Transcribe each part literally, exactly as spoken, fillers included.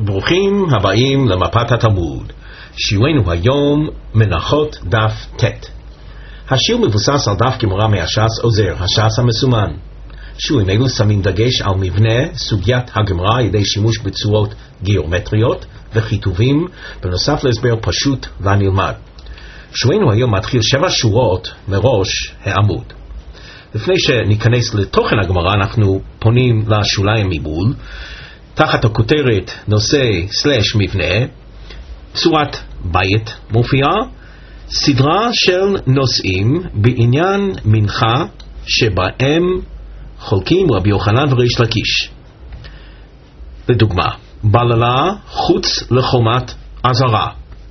ברוכים הבאים למפת התלמוד. שיעורנו היום מנחות דף ט'. השיעור מבוסס על דף גמרא מהש"ס עוזר, הש"ס המסומן. שיעורים אלו שמים דגש על מבנה סוגיית הגמרא על ידי שימוש בצורות גיאומטריות וכיתובים, בנוסף להסבר פשוט והנלמד. שיעורנו היום מתחיל שבע שורות מראש העמוד. לפני שניכנס לתוכן הגמרא, אנחנו פונים לשוליים מבול, תחת הכותרת נושא סלש מבנה, צורת בית מופיעה, סדרה של נושאים בעניין מנחה שבהם חולקים רבי יוחנן וריש לקיש. לדוגמה, בללה חוץ לחומת עזרה.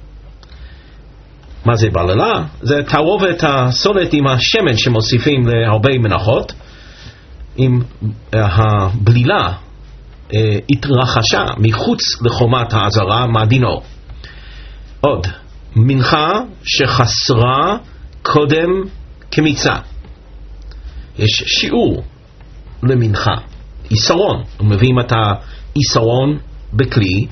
מה זה בללה? זה תערובת הסולת עם השמן שמוסיפים להרבה מנחות. אם הבלילה אה, התרחשה מחוץ לחומת העזרה, מה דינו? עוד, מנחה שחסרה קודם כמיצה. יש שיעור למנחה, איסרון, ומביאים את האיסרון בכלי,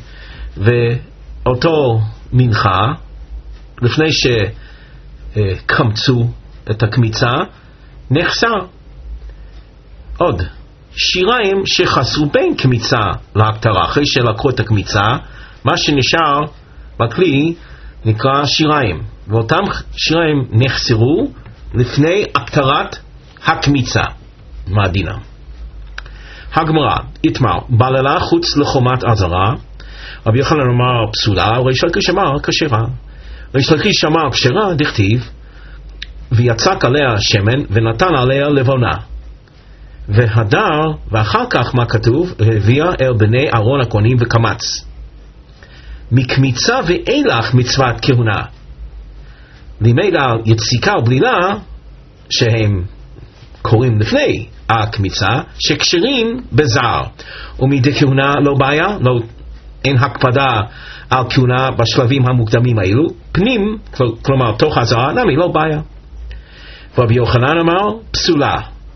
ואותו מנחה לפני שקמצו את הקמיצה נחסר. עוד, שיריים שחסרו בין קמיצה להקטרה, אחרי שלקחו את הקמיצה, מה שנשאר בכלי נקרא שיריים, ואותם שיריים נחסרו לפני הקטרת הקמיצה. מה דינם? הגמרא, איתמר, בללה חוץ לחומת עזרה, רבי יוחנן אמר פסולה, ריש לקיש אמר כשרה. ריש לקיש אמר כשרה, דכתיב, ויצק עליה שמן ונתן עליה לבונה, והדר, ואחר כך מה כתוב? הביאה אל בני אהרון הכהנים וקמץ. מקמיצה ואילך מצוות כהונה. לימד על יציקה ובלילה, שהם קוראים לפני הקמיצה, שקשרים בזר. ומדי כהונה לא בעיה, לא, אין הקפדה על כהונה בשלבים המוקדמים האלו. פנים, כלומר תוך הזרה, נמי לא בעיה. ורבי יוחנן אמר פסולה.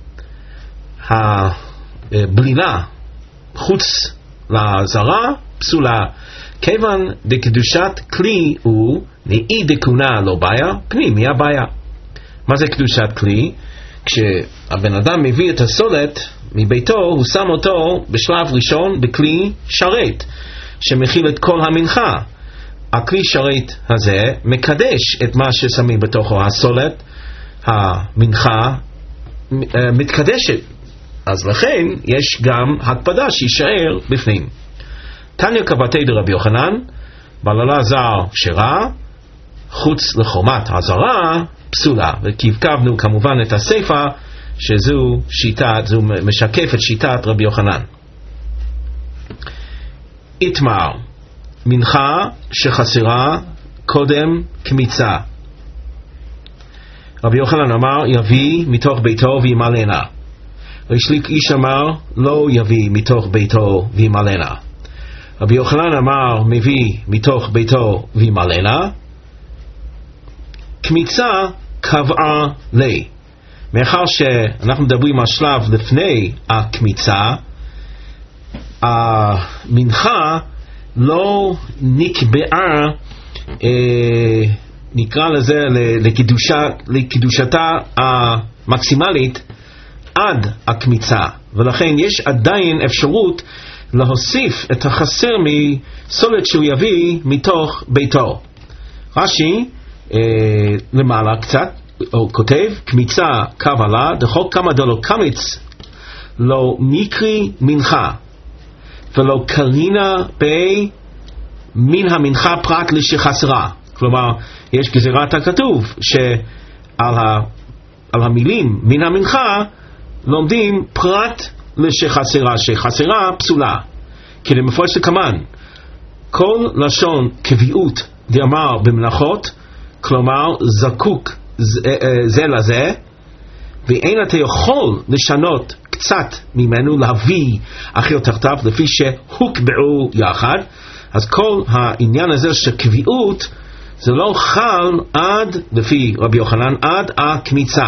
הבלילה חוץ לזרה פסולה, כיוון דקדושת כלי הוא נאי דכהונה לא בעיה, פנים היא הבעיה. מה זה קדושת כלי? כשהבן אדם מביא את הסולת מביתו, הוא שם אותו בשלב ראשון בכלי שרת שמכיל את כל המנחה. הכלי שרת הזה מקדש את מה ששמים בתוכו. הסולת, המנחה מתקדשת, אז לכן יש גם הקפדה שישאר בפנים. תניא כבתי דרבי יוחנן, בללה זר כשרה, חוץ לחומת עזרה פסולה. וכבקבנו כמובן את הסיפה, שזו שיטת, זו משקפת שיטת רבי יוחנן. איתמר, מנחה שחסרה קודם כמיצה. רבי יוחנן אמר יביא מתוך ביתו וימלאנה. ריש לקיש אמר לא יביא מתוך ביתו וימלאנה. רבי יוחנן אמר מביא מתוך ביתו וימלאנה. קמיצה קבעה לי. מאחר שאנחנו מדברים על שלב לפני הקמיצה, המנחה לא נקבעה, אה, נקרא לזה לקדושה, לקדושתה המקסימלית עד הקמיצה, ולכן יש עדיין אפשרות להוסיף את החסר מסולת שהוא יביא מתוך ביתו. רש"י אה, למעלה קצת הוא כותב קמיצה קבלה דחוק כמה דלו קמיץ לא מקרי מנחה ולא קרינה בי מן המנחה פרט לשחסרה. כלומר יש גזירת הכתוב שעל ה, על המילים מן המנחה לומדים פרט לשחסרה, שחסרה פסולה. כי למפורש לכמן כל לשון קביעות דאמר במנחות, כלומר זקוק זה, זה לזה, ואין אתה יכול לשנות קצת ממנו להביא אחר תחתיו לפי שהוקבעו יחד. אז כל העניין הזה של קביעות זה לא חל עד, לפי רבי יוחנן, עד הקמיצה.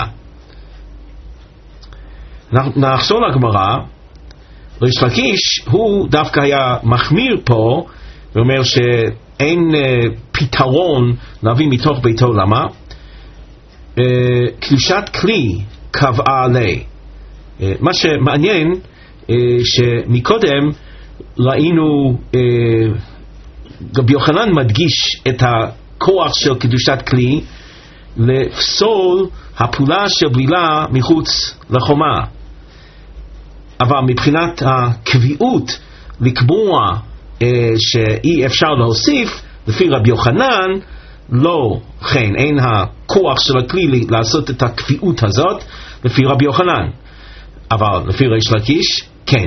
נחזור לגמרא. ריש לקיש הוא דווקא היה מחמיר פה ואומר שאין uh, פתרון להביא מתוך ביתו. למה? Uh, קדושת כלי קבעה עלי. Uh, מה שמעניין uh, שמקודם ראינו uh, רבי יוחנן מדגיש את הכוח של קדושת כלי לפסול הפעולה של בלילה מחוץ לחומה, אבל מבחינת הקביעות לקבוע אה, שאי אפשר להוסיף, לפי רבי יוחנן לא כן, אין הכוח של הכלי לעשות את הקביעות הזאת לפי רבי יוחנן, אבל לפי ריש לקיש כן.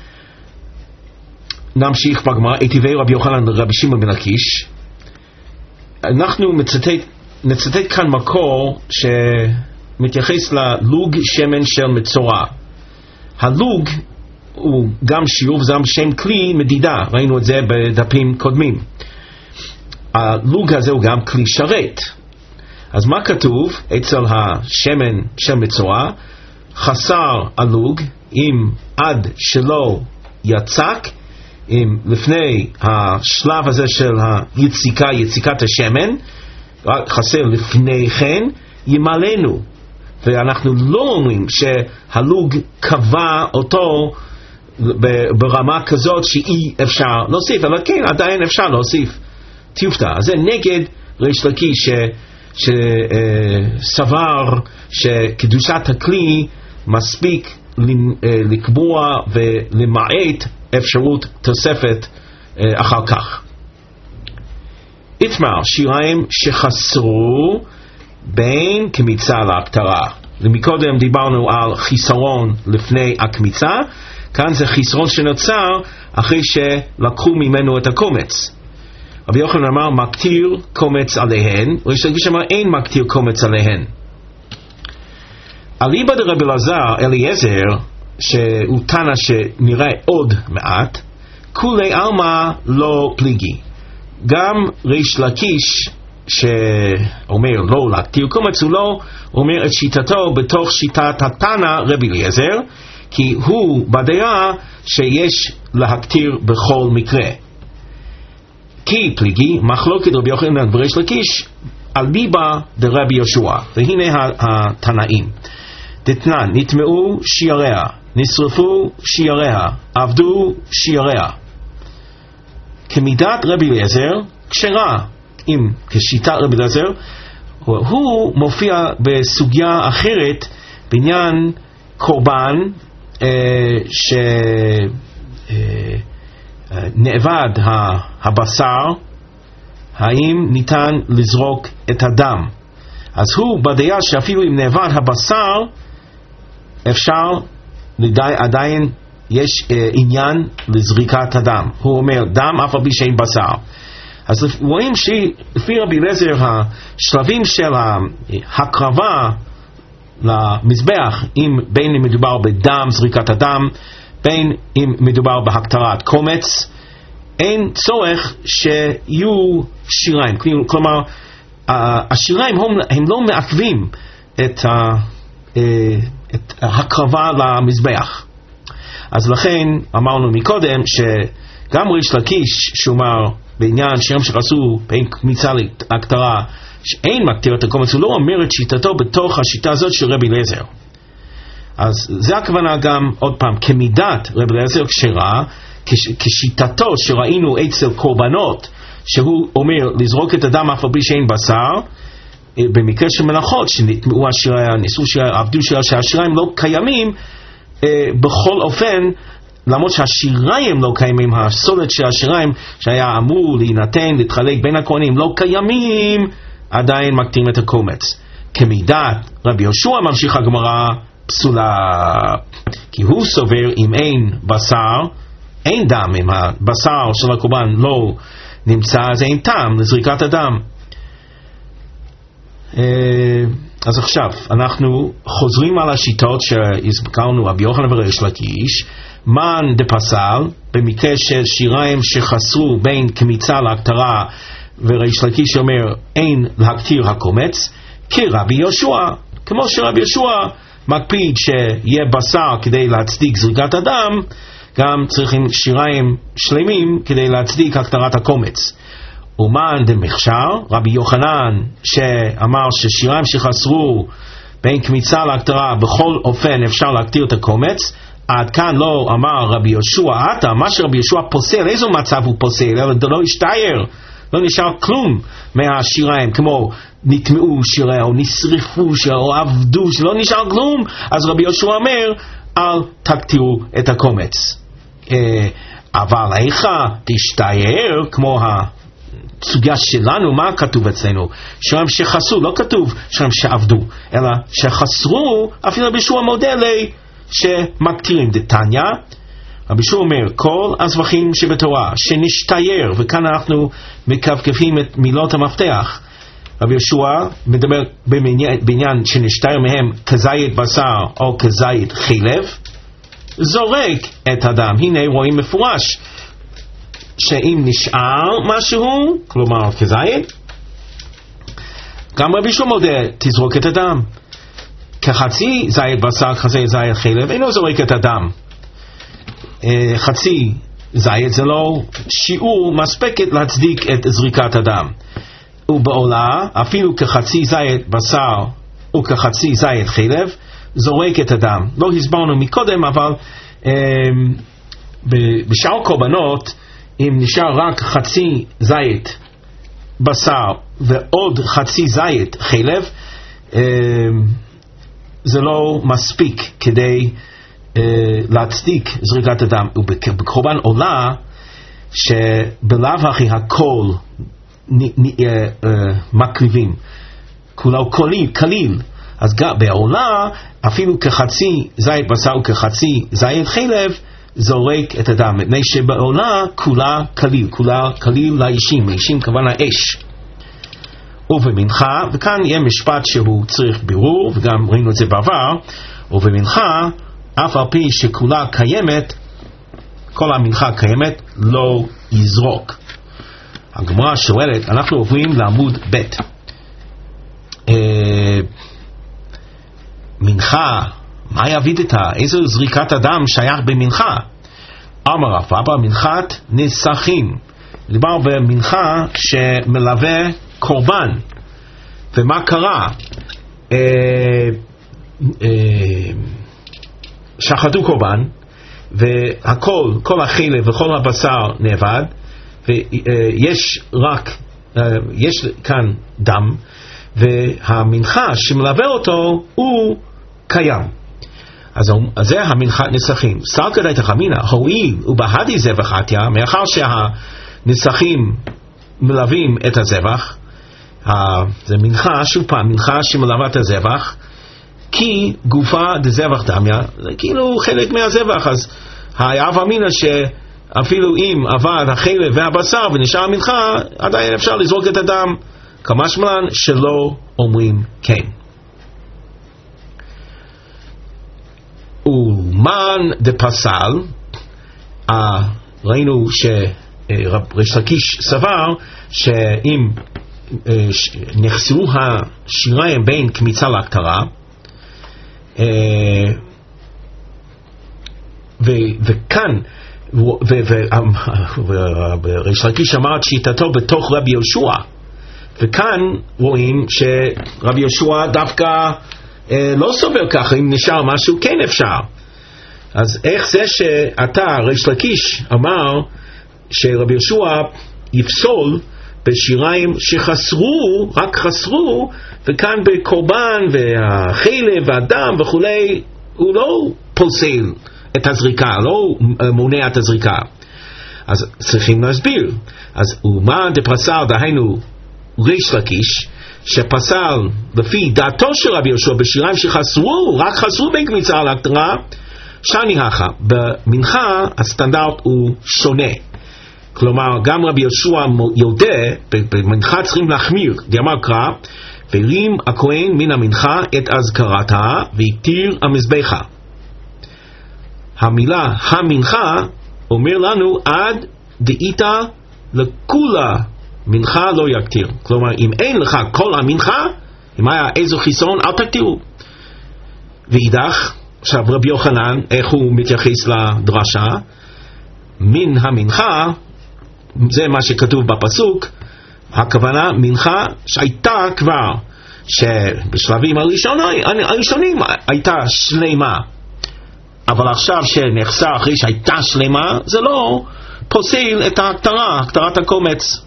נמשיך בגמרא. היטיבי רבי יוחנן לרבי שמעון בן לקיש. אנחנו מצטט, נצטט כאן מקור שמתייחס ללוג שמן של מצורע. הלוג הוא גם שיעור וגם שם כלי מדידה, ראינו את זה בדפים קודמים. הלוג הזה הוא גם כלי שרת. אז מה כתוב אצל השמן של מצורע? חסר הלוג אם עד שלא יצק, אם לפני השלב הזה של היציקה, יציקת השמן, חסר לפני כן, ימלאנו. ואנחנו לא אומרים שהלוג קבע אותו ברמה כזאת שאי אפשר להוסיף, אבל כן, עדיין אפשר להוסיף טיופתא. אז זה נגד ריש לקיש שסבר שקדושת הכלי מספיק לקבוע ולמעט אפשרות תוספת אחר כך. איתמר, שיריים שחסרו בין קמיצה להקטרה. ומקודם דיברנו על חיסרון לפני הקמיצה, כאן זה חיסרון שנוצר אחרי שלקחו ממנו את הקומץ. רבי יוחנן אמר מקטיר קומץ עליהן, ויש לגיש אמר אין מקטיר קומץ עליהן. אליבא דרבי אלעזר אליעזר, שהוא תנא שנראה עוד מעט, כולי עלמא לא פליגי. גם ריש לקיש שאומר לא להקטיר קומץ, הוא לא אומר את שיטתו בתוך שיטת התנא רבי אליעזר, כי הוא בדעה שיש להקטיר בכל מקרה. כי פליגי מחלוקת רבי יוחנן וריש לקיש אליבא דרבי יהושע. והנה התנאים. דתנן, נטמעו שיעריה, נשרפו שיעריה, עבדו שיעריה. כמידת רבי אליעזר כשרה, אם כשיטת רבי אליעזר, הוא מופיע בסוגיה אחרת בעניין קורבן אה, שנאבד אה, הבשר, האם ניתן לזרוק את הדם. אז הוא בדעה שאפילו אם נאבד הבשר אפשר לדי, עדיין יש אה, עניין לזריקת הדם. הוא אומר דם אף על פי שאין בשר. אז רואים שלפי רבי אליעזר השלבים של ההקרבה למזבח, אם בין אם מדובר בדם, זריקת הדם, בין אם מדובר בהקטרת קומץ, אין צורך שיהיו שיריים. כלומר השיריים הם לא מעכבים את ההקרבה למזבח. אז לכן אמרנו מקודם שגם ריש לקיש שאומר בעניין שירים שחסו בין קמיצה להקטרה שאין מקטיר את הקומץ, הוא לא אומר את שיטתו בתוך השיטה הזאת של רבי אליעזר. אז זה הכוונה גם עוד פעם כמידת רבי אליעזר כשרה, כשיטתו שראינו אצל קורבנות שהוא אומר לזרוק את הדם אף על פי שאין בשר, במקרה של מלאכות שנטמעו השיריה, ניסו שיריה, עבדו שיריה, שהשיריים לא קיימים, בכל אופן למרות שהשיריים לא קיימים, הסולת של השיריים שהיה אמור להינתן, להתחלק בין הכהנים לא קיימים, עדיין מקטים את הקומץ. כמידת רבי יהושע ממשיך הגמרא פסולה, כי הוא סובר אם אין בשר אין דם, אם הבשר של הקורבן לא נמצא אז אין טעם לזריקת הדם. אז עכשיו אנחנו חוזרים על השיטות שהזכרנו רבי יוחנן וריש לקיש. מן דפסל במקרה של שיריים שחסרו בין קמיצה להקטרה, וריש לקיש אומר אין להקטיר הקומץ, כרבי יהושע, כמו שרבי יהושע מקפיד שיהיה בשר כדי להצדיק זריקת הדם, גם צריכים שיריים שלמים כדי להצדיק הקטרת הקומץ. אומן דמכשר, רבי יוחנן שאמר ששיריים שחסרו בין קמיצה להקטרה בכל אופן אפשר להקטיר את הקומץ, עד כאן לא אמר רבי יהושע עתה, מה שרבי יהושע פוסל, איזו מצב הוא פוסל? אלא לא השתייר, לא נשאר כלום מהשיריים, כמו נטמעו שיריה או נשרפו שיריה או עבדו, לא נשאר כלום. אז רבי יהושע אומר אל תקטירו את הקומץ. אבל איך תשתייר כמו הסוגיה שלנו, מה כתוב אצלנו? שיריים שחסרו, לא כתוב שיריים שעבדו, אלא שחסרו, אפילו רבי יהושע מודה לי שמקטירים. דתניא רבי יהושע אומר כל הזבחים שבתורה שנשתייר, וכאן אנחנו מקפקפים את מילות המפתח. רבי יהושע מדבר בעניין שנשתייר מהם כזית בשר או כזית חלב, זורק את הדם. הנה רואים מפורש שאם נשאר משהו, כלומר כזית, גם רבי יהושע מודה תזרוק את הדם. כחצי זית בשר, חצי זית חלב, אינו זורק את הדם. חצי זית זה לא שיעור מספקת להצדיק את זריקת הדם. ובעולה אפילו כחצי זית בשר וכחצי זית חלב זורק את הדם. לא הסברנו מקודם, אבל אה, בשאר קורבנות אם נשאר רק חצי זית בשר ועוד חצי זית חלב, אה, זה לא מספיק כדי uh, להצדיק זריקת הדם. ובקורבן עולה שבלאו הכי הכל נ, נ, uh, uh, מקריבים, כולו כליל, כליל, אז גם בעולה אפילו כחצי זית בשר וכחצי זית חלב זורק את הדם, מפני שבעולה כולה כליל, כולה כליל לאישים, אישים כוונה אש. ובמנחה, וכאן יהיה משפט שהוא צריך בירור, וגם ראינו את זה בעבר, ובמנחה, אף על פי שכולה קיימת, כל המנחה קיימת, לא יזרוק. הגמרא שואלת, אנחנו עוברים לעמוד ב', אה, מנחה, מה יביד איתה? איזו זריקת הדם שייך במנחה? אמר רב אבא, מנחת נסכים. מדובר במנחה שמלווה קורבן. ומה קרה? אה, אה, שחטו קורבן, והכל, כל החלב וכל הבשר נאבד, ויש רק, אה, יש כאן דם, והמנחה שמלווה אותו הוא קיים. אז זה המנחת נסכים. סלקא דייתא חמינא, הואיל ובהדי זבח עטיה, מאחר שהנסכים מלווים את הזבח, זה מנחה, שוב פעם, מנחה שמלווה את הזבח, כי גופה דזבח דמיה, זה כאילו חלק מהזבח. אז ההווה אמינא שאפילו אם עבד החלב והבשר ונשאר המנחה, עדיין אפשר לזרוק את הדם, כמשמען שלא אומרים כן. ומן דפסל, ראינו שריש לקיש סבר שאם נחסרו השיריים בין קמיצה להקטרה, וכאן וריש לקיש אמר את שיטתו בתוך רבי יהושע, וכאן רואים שרבי יהושע דווקא לא סובר ככה, אם נשאר משהו כן אפשר. אז איך זה שאתה ריש לקיש אמר שרבי יהושע יפסול בשיריים שחסרו, רק חסרו, וכאן בקורבן והחלב והדם וכולי הוא לא פוסל את הזריקה, לא מונע את הזריקה. אז צריכים להסביר. אז ומה דפסל, דהיינו ריש לקיש, שפסל לפי דעתו של רבי יהושע בשיריים שחסרו, רק חסרו בין קמיצה להקטרה, שני הכה, במנחה הסטנדרט הוא שונה. כלומר, גם רבי יהושע יודע, במנחה צריכים להחמיר, דאמר קרא, ורים הכהן מן המנחה את אזכרתה והקטיר המזבחה. המילה המנחה אומר לנו עד דאיתא לכולה מנחה לא יקטיר. כלומר, אם אין לך כל המנחה, אם היה איזו חיסון, אל תקטירו. ואידך, עכשיו רבי יוחנן, איך הוא מתייחס לדרשה? מן המנחה, זה מה שכתוב בפסוק, הכוונה מנחה שהייתה כבר, שבשלבים הראשונים, הראשונים הייתה שלמה, אבל עכשיו שנחסר אחרי שהייתה שלמה, זה לא פוסל את ההקטרה, הקטרת הקומץ.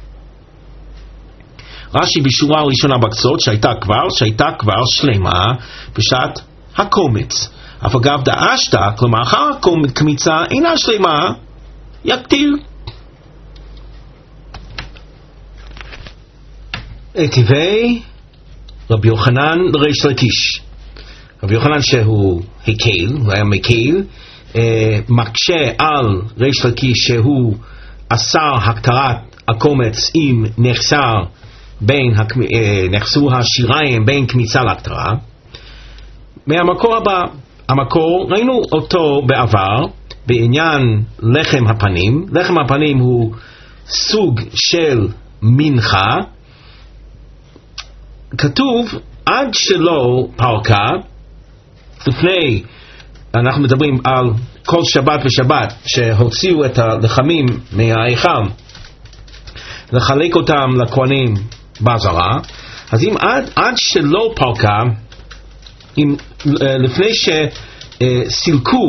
רש"י בשורה הראשונה בקצות, שהייתה כבר, שהייתה כבר שלמה בשעת הקומץ. אף אגב דאשת, כלומר אחר הקמיצה אינה שלמה, יקטיר. טבעי רבי יוחנן ריש לקיש. רבי יוחנן שהוא הקל, הוא היה מקל, אה, מקשה על ריש לקיש שהוא אסר הקטרת הקומץ אם נחסר בין, אה, נחסו השיריים בין קמיצה להקטרה. מהמקור הבא, המקור ראינו אותו בעבר בעניין לחם הפנים. לחם הפנים הוא סוג של מנחה, כתוב עד שלא פרקה, לפני, אנחנו מדברים על כל שבת ושבת שהוציאו את הלחמים מההיכל לחלק אותם לכהנים בעזרה, אז אם עד, עד שלא פרקה, אם, לפני שסילקו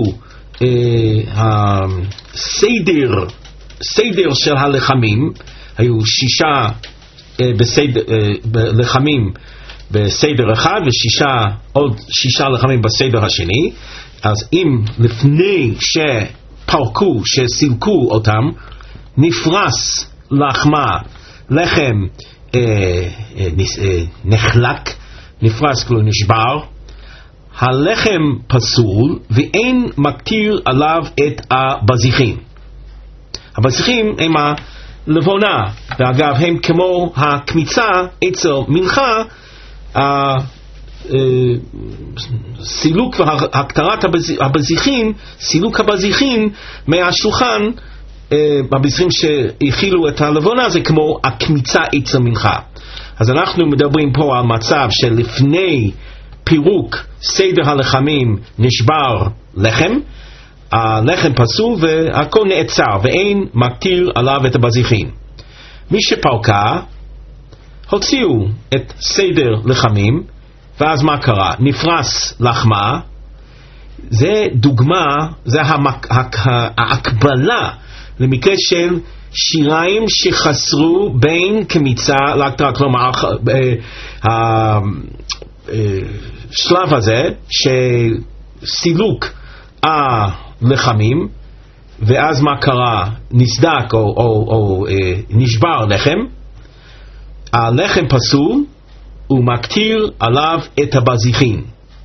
הסדר, סדר של הלחמים, היו שישה בסדר, לחמים בסדר אחד ושישה עוד שישה לחמים בסדר השני, אז אם לפני שפרקו, שסילקו אותם, נפרס לחמה, לחם אה, אה, אה, נחלק, נפרס כאילו נשבר, הלחם פסול ואין מקטיר עליו את הבזיחים. הבזיחים הם הלבונה, ואגב הם כמו הקמיצה אצל מנחה, סילוק והקטרת הבזיחים, סילוק הבזיחים מהשולחן, הבזיחים שהכילו את הלבונה, זה כמו הקמיצה אצל מנחה. אז אנחנו מדברים פה על מצב שלפני פירוק סדר הלחמים נשבר לחם, הלחם פסול והכל נעצר ואין מקטיר עליו את הבזיחים. מי שפרקה הוציאו את סדר לחמים, ואז מה קרה? נפרס לחמה. זה דוגמה, זה המק, ההקבלה למקרה של שיריים שחסרו בין קמיצה להקטרה. כלומר השלב הזה שסילוק הלחמים, ואז מה קרה? נסדק או, או, או נשבר לחם, הלחם פסול ומקטיר עליו את הבזיחים.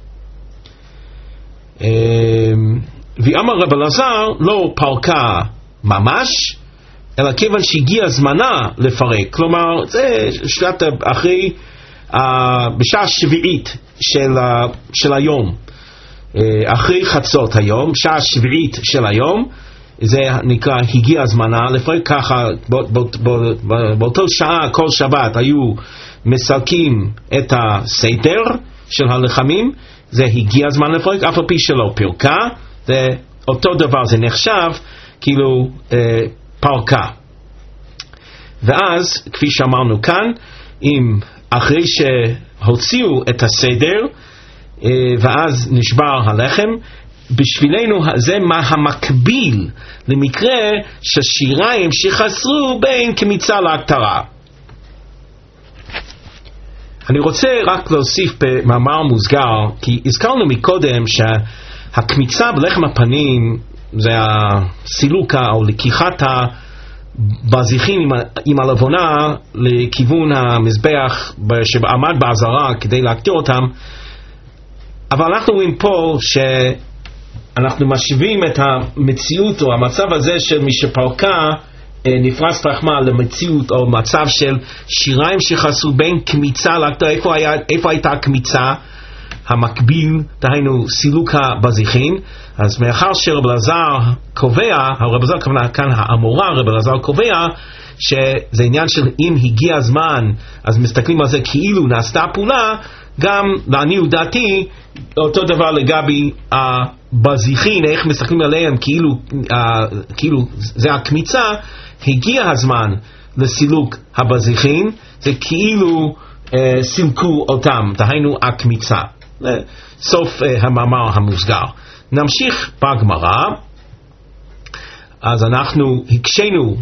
ואמר רב אלעזר לא פרקה ממש, אלא כיוון שהגיע זמנה לפרק, כלומר זה שעת אחרי, בשעה שביעית של, של היום, אחרי חצות היום, שעה שביעית של היום, זה נקרא הגיע זמנה לפרק. ככה באותו שעה כל שבת היו מסלקים את הסדר של הלחמים, זה הגיע זמן לפרק, אף על פי שלא פרקה, זה אותו דבר, זה נחשב כאילו אה, פרקה. ואז כפי שאמרנו כאן, אם אחרי שהוציאו את הסדר אה, ואז נשבר הלחם, בשבילנו זה מה המקביל למקרה ששיריים שחסרו בין קמיצה להקטרה. אני רוצה רק להוסיף במאמר מוסגר, כי הזכרנו מקודם שהקמיצה בלחם הפנים זה הסילוקה או לקיחת הבזיחים עם הלבונה לכיוון המזבח שעמד בעזרה כדי להקטיר אותם, אבל אנחנו רואים פה שאנחנו משווים את המציאות או המצב הזה של מי שפרקה נפרס לחמה למציאות או מצב של שיריים שחסרו בין קמיצה להקטרה. איפה, היה, איפה הייתה הקמיצה? המקביל, דהיינו סילוק הבזיחים. אז מאחר שרב אלעזר קובע, הרב אלעזר כוונה כאן האמורה, רב אלעזר קובע שזה עניין של אם הגיע הזמן, אז מסתכלים על זה כאילו נעשתה פעולה, גם לעניות דעתי אותו דבר לגבי הבזיחין, איך מסתכלים עליהם כאילו, uh, כאילו זה הקמיצה, הגיע הזמן לסילוק הבזיחין, זה כאילו uh, סילקו אותם, דהיינו הקמיצה. סוף uh, המאמר המוסגר. נמשיך בגמרא. אז אנחנו הקשנו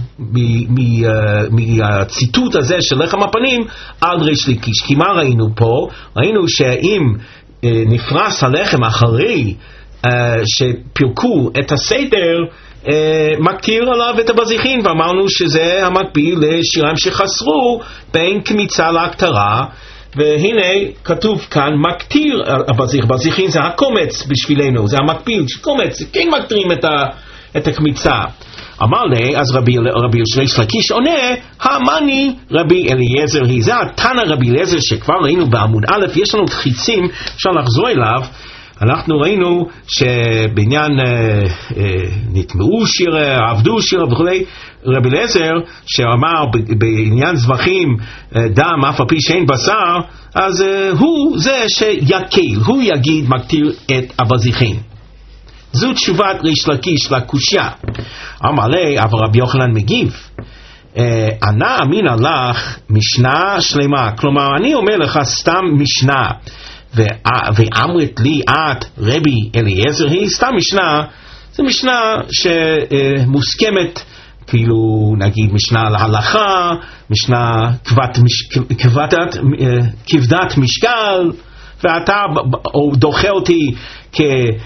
מהציטוט הזה של לחם הפנים על ריש לקיש. כי מה ראינו פה? ראינו שאם נפרס הלחם אחרי שפירקו את הסדר, מקטיר עליו את הבזיחין, ואמרנו שזה המקביל לשיריים שחסרו בין קמיצה להקטרה. והנה כתוב כאן מקטיר הבזיח. בזיחין זה הקומץ בשבילנו, זה המקביל של קומץ, כן מקטירים את ה... את הקמיצה. אמר לי, אז רבי, רבי ריש לקיש עונה, המני רבי אליעזר היא. זה התנא רבי אליעזר שכבר ראינו בעמוד א', יש לנו חיצים, אפשר לחזור אליו. אנחנו ראינו שבעניין אה, אה, נטמעו שירה, עבדו שירה וכו'. רבי אליעזר שאמר בעניין זבחים אה, דם אף על פי שאין בשר, אז אה, הוא זה שיקל, הוא יגיד מקטיר את הבזיחין. זו תשובת ריש לקיש לקושיה. אמר לי, אבל רבי יוחנן מגיב, ענה אמינא לך משנה שלמה. כלומר, אני אומר לך סתם משנה, ואמרת לי את רבי אליעזר היא, סתם משנה, זה משנה שמוסכמת, כאילו נגיד משנה להלכה, משנה כבדת, כבדת, כבדת משקל, ואתה דוחה אותי כ...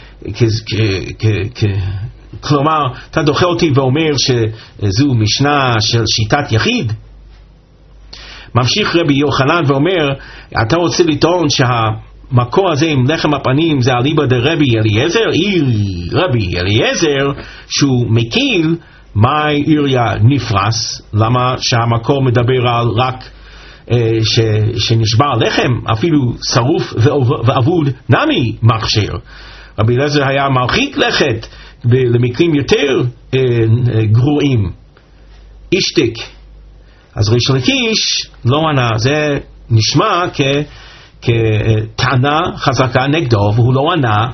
כלומר, אתה דוחה אותי ואומר שזו משנה של שיטת יחיד. ממשיך רבי יוחנן ואומר, אתה רוצה לטעון שהמקור הזה עם לחם הפנים זה אליבא דרבי אליעזר? אי רבי אליעזר שהוא מקיל, מאי עיריה נפרס? למה שהמקור מדבר על רק ש, שנשבר לחם, אפילו שרוף ואבוד נמי מכשיר? רבי אליעזר היה מרחיק לכת למקרים יותר אה, אה, גרועים. אישתק. אז ריש לקיש לא ענה, זה נשמע כ, כטענה חזקה נגדו, והוא לא ענה.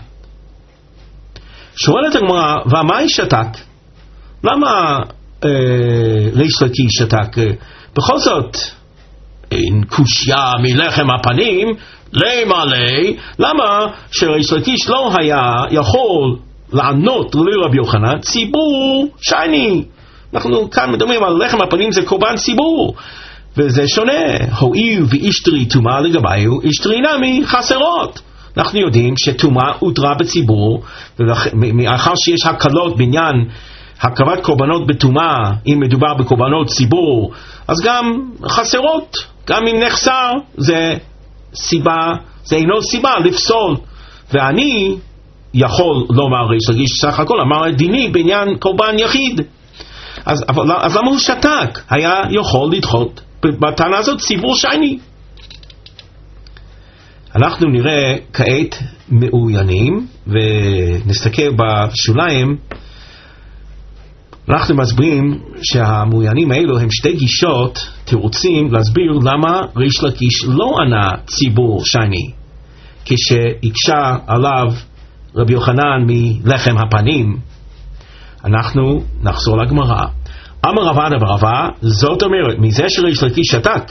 שואלת הגמרא, ומה היא שתק? למה אה, ריש לקיש שתק? אה, בכל זאת, אין קושיה מלחם הפנים, למלא, למה שריש לקיש לא היה יכול לענות לרבי יוחנן ציבור שני? אנחנו כאן מדברים על לחם הפנים, זה קורבן ציבור, וזה שונה. הואיל ואישתרי טומאה לגביו, אישתרי נמי חסרות. אנחנו יודעים שטומאה הותרה בציבור, ומאחר שיש הקלות בעניין הקרבת קורבנות בטומאה, אם מדובר בקורבנות ציבור, אז גם חסרות, גם אם נחסר, זה סיבה, זה אינו סיבה לפסול. ואני יכול לומר ריש לקיש סך הכל אמר את דיני בעניין קורבן יחיד. אז, אבל, אז למה הוא שתק? היה יכול לדחות בטענה הזאת ציבור שני. אנחנו נראה כעת מעוינים ונסתכל בשוליים. אנחנו מסבירים שהמעוינים האלו הם שתי גישות, תירוצים להסביר למה ריש לקיש לא ענה ציבור שני כשהקשה עליו רבי יוחנן מלחם הפנים. אנחנו נחזור לגמרא. אמר רב עדה ברבה, זאת אומרת, מזה שריש לקיש שתק,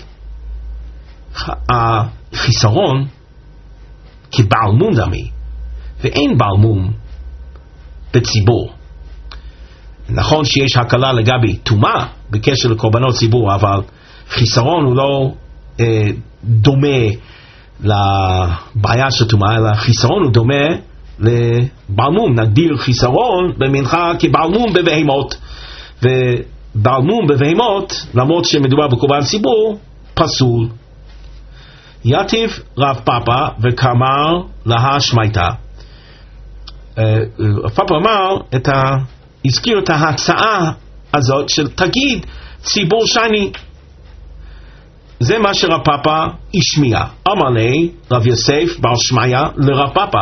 החיסרון כבעל מום דמי, ואין בעל מום בציבור. נכון שיש הקלה לגבי טומאה בקשר לקורבנות ציבור, אבל חיסרון הוא לא אה, דומה לבעיה של טומאה, אלא חיסרון הוא דומה לבעל מום. נגדיר חיסרון במנחה כבעל מום בבהמות, ובעל מום בבהמות, למרות שמדובר בקורבן ציבור, פסול. יתיב רב פאפא וכאמר לה שמייתא. רב פאפא אמר את ה... הזכיר את ההצעה הזאת של תגיד ציבור שני. זה מה שרב פאפא השמיע. אמר לי רב יוסף בר שמעיה לרב פאפא,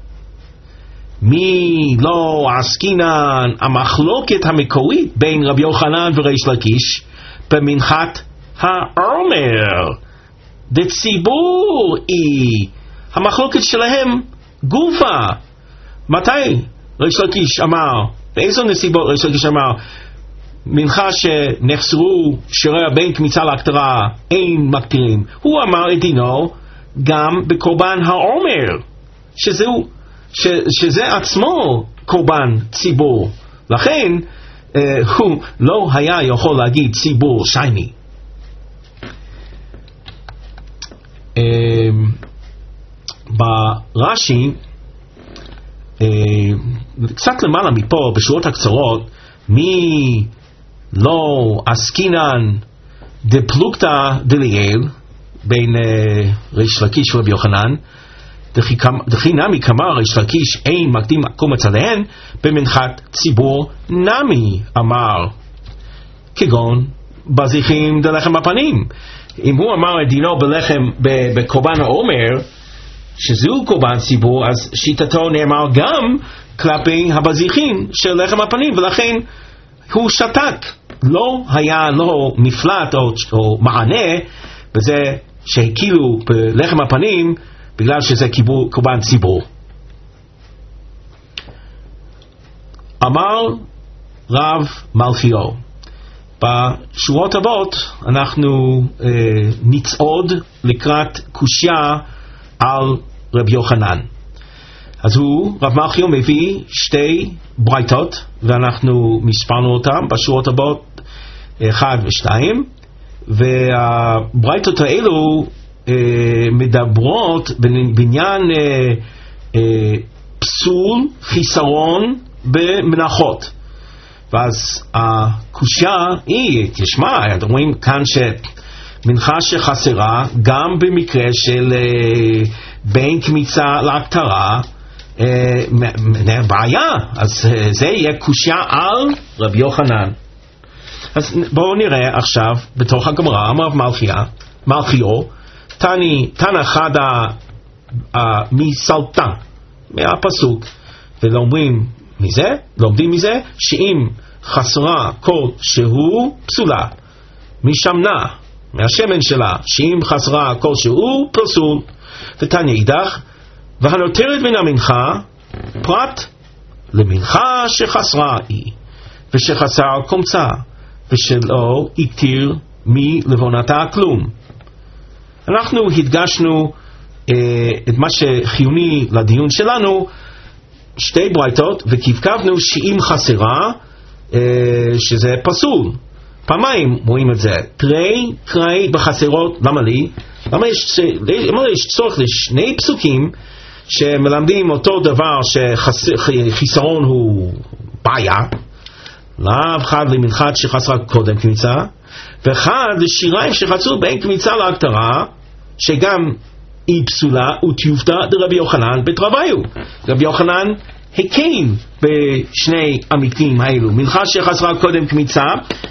מי לא עסקינן המחלוקת המקורית בין רבי יוחנן וריש לקיש במנחת האומר דציבור היא המחלוקת שלהם גופה. מתי ריש לקיש אמר, באיזו נסיבות ריש לקיש אמר, מנחה שנחסרו שירי בין קמיצה להקטרה אין מקטירים? הוא אמר את דינו גם בקורבן העומר, שזהו, ש, שזה עצמו קורבן ציבור. לכן אה, הוא לא היה יכול להגיד ציבור שייני. אה, ברש"י, אה, קצת למעלה מפה, בשורות הקצרות, מי לא עסקינן דפלוגתא דליאל, בין uh, ריש לקיש ורבי יוחנן, דכי נמי כמה ריש לקיש אין מקדים קומץ עליהן, במנחת ציבור נמי אמר, כגון בזיחים דלחם הפנים. אם הוא אמר את דינו בלחם בקורבן העומר, שזהו קורבן ציבור, אז שיטתו נאמר גם כלפי הבזיחים של לחם הפנים, ולכן הוא שתק. לא היה לו מפלט או, או מענה בזה שהקילו בלחם הפנים בגלל שזה קורבן ציבור. אמר רב מלכיו, בשורות הבאות אנחנו אה, נצעוד לקראת קושיה על רבי יוחנן. אז הוא, רב מלכיו, מביא שתי ברייתות, ואנחנו מספרנו אותם בשורות הבאות אחד ושתיים, והברייתות האלו אה, מדברות בעניין אה, אה, פסול חיסרון במנחות. ואז הקושיה היא, תשמע, אתם רואים כאן שמנחה שחסרה גם במקרה של אה, בין קמיצה להקטרה, אה, בעיה, אז אה, זה יהיה קושיה על רבי יוחנן. אז בואו נראה עכשיו בתוך הגמרא, אמר מלכיה, מלכיו, תני, תנא חדא מסלטה, מהפסוק, ולומרים מזה, לומדים מזה, שאם חסרה כל שהוא פסולה, משמנה, מהשמן שלה, שאם חסרה כל שהוא פסול, ותניא אידך, והנותרת מן המנחה, פרט למנחה שחסרה היא, ושחסר קומצה, ושלא יקטיר מלבונתה כלום. אנחנו הדגשנו אה, את מה שחיוני לדיון שלנו, שתי ברייתות, וכבקבנו שאם חסרה, אה, שזה פסול. פעמיים רואים את זה. תרי קראי בחסרות, למה לי? למה יש, למה יש צורך לשני פסוקים שמלמדים אותו דבר שחיסרון הוא בעיה, לאו אחד למנחת שחסרה קודם קמיצה, ואחד לשיריים שחסרו בין קמיצה להקטרה, שגם היא פסולה ותיובתא דרבי יוחנן בתרוויו. רבי יוחנן הקל בשני המקרים האלו. מנחה שחסרה קודם קמיצה,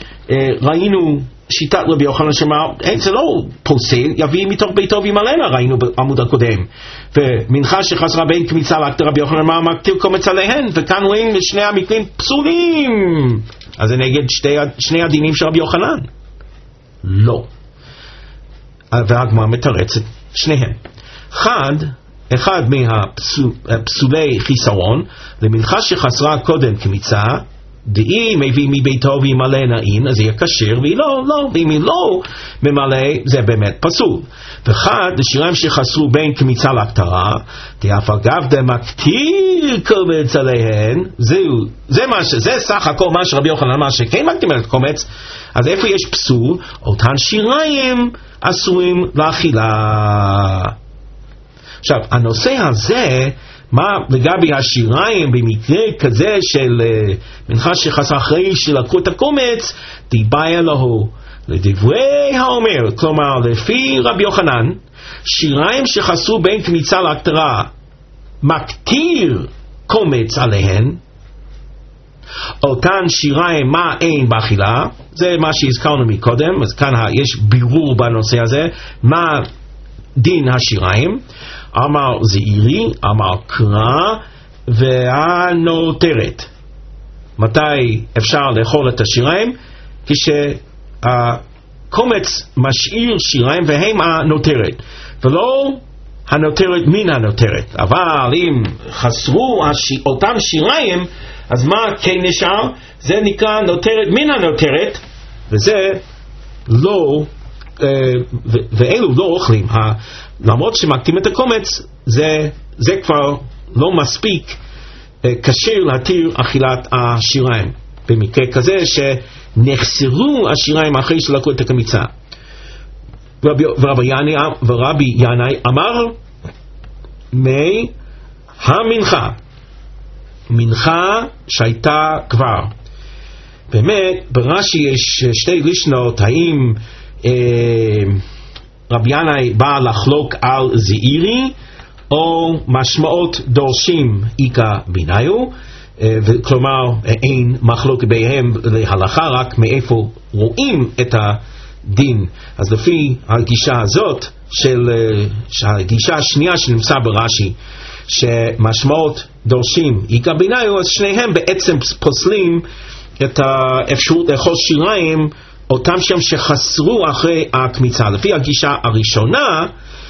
ראינו שיטת רבי יוחנן שאמר, זה לא פוסל, יביא מתוך ביתו וימלאנה, ראינו בעמוד הקודם. ומנחה שחסרה בין קמיצה להקטרה, רבי יוחנן אמר, מקטיר קומץ עליהן, וכאן רואים שני המקרים פסולים. אז זה נגד שתי, שני הדינים של רבי יוחנן. לא. והגמרא מתרצת שניהם. אחד, אחד מהפסולי חיסרון, למנחה שחסרה קודם קמיצה, דאי מביא מביתו וימלא נעין, אז יהיה כשר, והיא לא, לא, ואם היא לא ממלא, זה באמת פסול. ואחד, לשיריים שחסרו בין קמיצה להקטרה, דאף אגב דמקטיר קומץ עליהן, זהו, זה מה ש... זה סך הכל מה שרבי יוחנן אמר שכן מקטיר את קומץ, אז איפה יש פסול? אותן שיריים אסורים לאכילה. עכשיו, הנושא הזה, מה לגבי השיריים במקרה כזה של uh, מנחה שחסר אחרי שלקחו את הקומץ, דיבאי לו לדברי האומר, כלומר לפי רבי יוחנן, שיריים שחסרו בין קמיצה להקטרה מקטיר קומץ עליהן, אותן שיריים מה אין באכילה, זה מה שהזכרנו מקודם, אז כאן יש בירור בנושא הזה, מה דין השיריים. אמר זעירי, אמר קרא, והנותרת. מתי אפשר לאכול את השיריים? כשהקומץ משאיר שיריים והם הנותרת, ולא הנותרת מן הנותרת. אבל אם חסרו הש... אותם שיריים, אז מה כן נשאר? זה נקרא נותרת מן הנותרת, וזה לא, אה, ו... ואלו לא אוכלים. ה... למרות שמקטים את הקומץ, זה, זה כבר לא מספיק אה, קשר להתיר אכילת השיריים. במקרה כזה שנחסרו השיריים אחרי שלקו את הקמיצה. ורבי, ורבי, יני, ורבי ינאי אמר מהמנחה, מנחה שהייתה כבר. באמת ברש"י יש שתי לישנות, האם אה, רבי ינאי בא לחלוק על זעירי או משמעות דורשים איכא ביניו, אה, כלומר אין מחלוק ביניהם להלכה, רק מאיפה רואים את הדין. אז לפי הגישה הזאת של הגישה השנייה שנמצא ברש"י, שמשמעות דורשים איכא ביניו, אז שניהם בעצם פוסלים את האפשרות לאכול שיריים אותם שם שחסרו אחרי הקמיצה. לפי הגישה הראשונה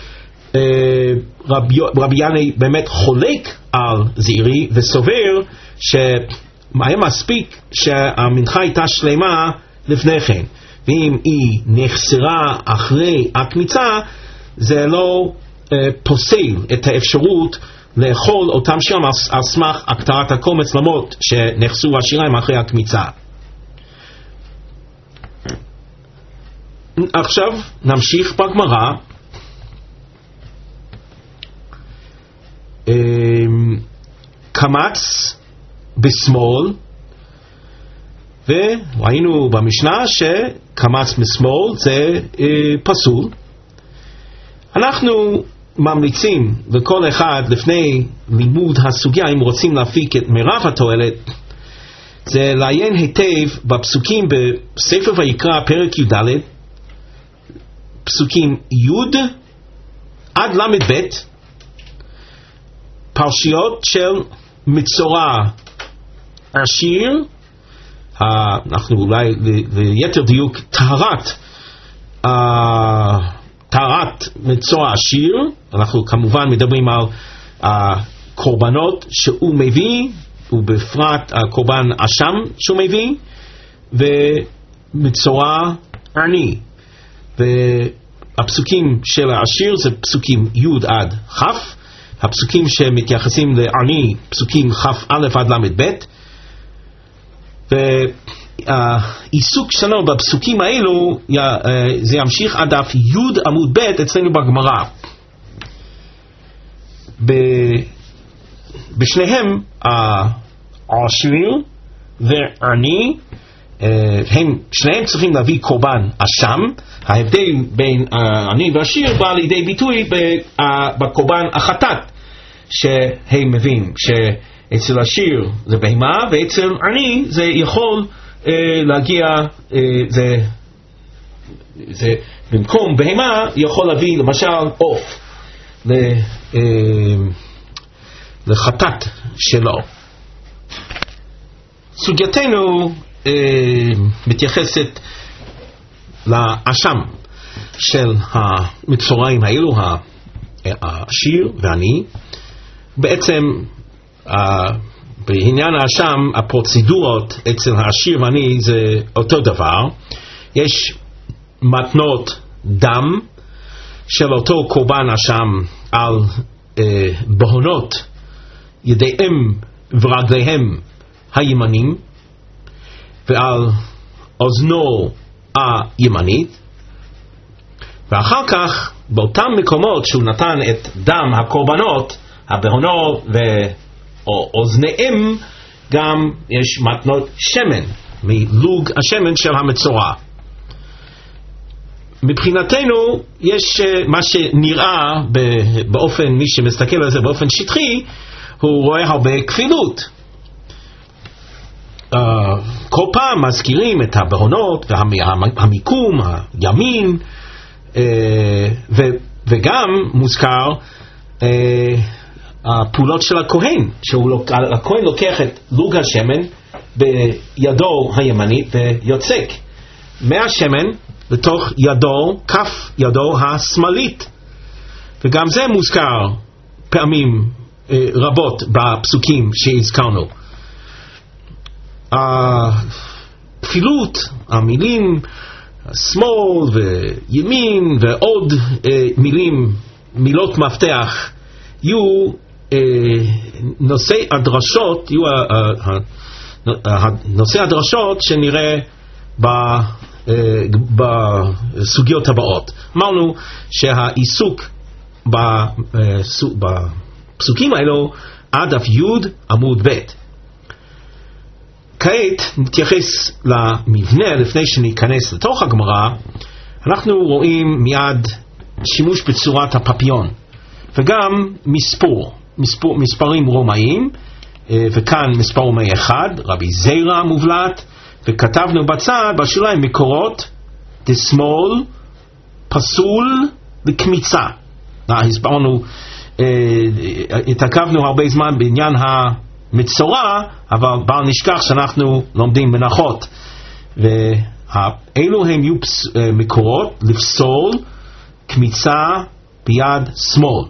רבי, רבי ינאי באמת חולק על זעירי וסובר שהיה מספיק שהמנחה הייתה שלמה לפני כן, ואם היא נחסרה אחרי הקמיצה זה לא אה, פוסל את האפשרות לאכול אותם שם על, על סמך הקטרת הקומץ, למרות שנחסרו השיריים אחרי הקמיצה. עכשיו נמשיך בגמרא. אה, קמץ בשמאל, וראינו במשנה שקמץ משמאל זה אה, פסול. אנחנו ממליצים לכל אחד לפני לימוד הסוגיה, אם רוצים להפיק את מרב התועלת, זה לעיין היטב בפסוקים בספר ויקרא פרק י"ד, פסוקים י' עד ל"ב, פרשיות של מצורע עשיר, אנחנו אולי ליתר דיוק טהרת טהרת מצורע עשיר. אנחנו כמובן מדברים על הקורבנות שהוא מביא, ובפרט הקורבן אשם שהוא מביא, ומצורע עני. והפסוקים של העשיר זה פסוקים י' עד כ', הפסוקים שמתייחסים לעני פסוקים כ' א' עד ל"ב, והעיסוק שלנו בפסוקים האלו זה ימשיך עד דף י' עמוד ב' אצלנו בגמרא. בשניהם העשיר ועני הם שניהם צריכים להביא קורבן אשם. ההבדל בין עני ועשיר בא לידי ביטוי בקורבן החטאת שהם מביאים, שאצל עשיר זה בהמה ואצל עני זה יכול אה, להגיע, אה, זה, זה במקום בהמה יכול להביא למשל עוף אה, לחטאת שלו. סוגייתנו אה, מתייחסת לאשם של המצורעים האלו, העשיר ועני. בעצם uh, בעניין האשם הפרוצדורות אצל העשיר ועני זה אותו דבר. יש מתנות דם של אותו קורבן אשם על uh, בהונות ידיהם ורגליהם הימנים ועל אוזנו הימנית, ואחר כך באותם מקומות שהוא נתן את דם הקורבנות, הבהונות ואוזניהם, גם יש מתנות שמן מלוג השמן של המצורע. מבחינתנו יש מה שנראה באופן, מי שמסתכל על זה באופן שטחי, הוא רואה הרבה כפילות. Uh, כל פעם מזכירים את הבהונות והמיקום, הימין, uh, ו, וגם מוזכר uh, הפעולות של הכהן, שהכהן לוקח את לוג השמן בידו הימנית ויוצק מהשמן לתוך ידו, כף ידו השמאלית, וגם זה מוזכר פעמים אה, רבות בפסוקים שהזכרנו. הכפילות, המילים שמאל וימין ועוד אה, מילים, מילות מפתח, יהיו אה, נושאי הדרשות, יהיו אה, אה, נושאי הדרשות שנראה ב, אה, בסוגיות הבאות. אמרנו שהעיסוק בפסוקים האלו עד דף י' עמוד ב'. כעת נתייחס למבנה לפני שניכנס לתוך הגמרא. אנחנו רואים מיד שימוש בצורת הפפיון וגם מספור, מספור מספרים רומאיים, וכאן מספר רומאי אחד, רבי זירא מובלט, וכתבנו בצד בשוליים מקורות דשמאל פסול לקמיצה. הסברנו, התעכבנו הרבה זמן בעניין המצורע, אבל בל נשכח שאנחנו לומדים מנחות, ואלו הם יהיו מקורות לפסול קמיצה ביד שמאל.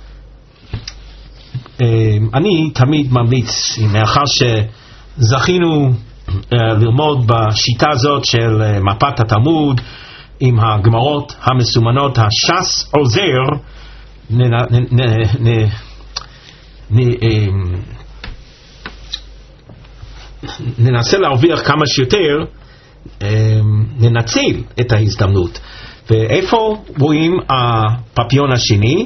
אני תמיד ממליץ, מאחר שזכינו ללמוד בשיטה הזאת של מפת התלמוד עם הגמרות המסומנות, הש"ס עוזר, ננסה להרוויח כמה שיותר, ננצל את ההזדמנות. ואיפה רואים הפפיון השני?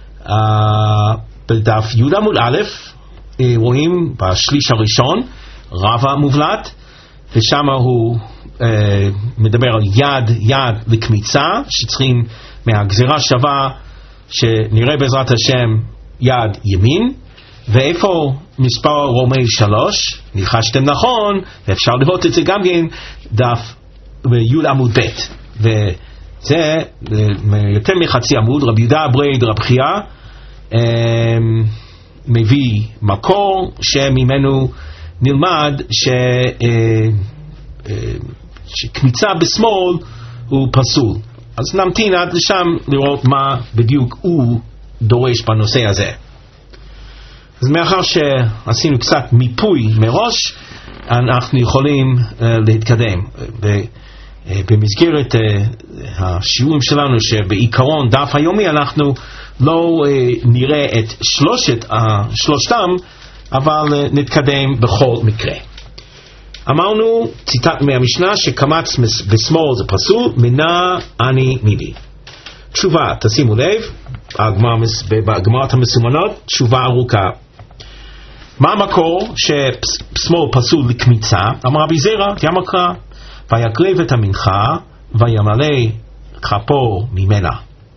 בדף י' עמוד א', רואים בשליש הראשון רבא מובלט, ושם הוא אה, מדבר על יד יד לקמיצה, שצריכים מהגזירה שווה שנראה בעזרת השם יד ימין. ואיפה מספר רומאי שלוש? ניחשתם נכון, ואפשר לראות את זה גם כן דף י' עמוד ב', וזה יותר מחצי עמוד. רבי יהודה ברייד רב חייא אה, מביא מקור שממנו נלמד ש, אה, אה, שקמיצה בשמאל הוא פסול. אז נמתין עד לשם לראות מה בדיוק הוא דורש בנושא הזה. אז מאחר שעשינו קצת מיפוי מראש, אנחנו יכולים uh, להתקדם. במסגרת uh, השיעורים שלנו, שבעיקרון דף היומי אנחנו לא uh, נראה את שלושת, uh, שלושתם, אבל uh, נתקדם בכל מקרה. אמרנו, ציטט מהמשנה, שקמץ בשמאל זה פסול, מנה אני מילי. תשובה, תשימו לב, בגמרת המסומנות, תשובה ארוכה. מה המקור ששמאל פסול לקמיצה? אמר רבי זירא, ימקרא, ויקריב את המנחה, וימלא כפו ממנה.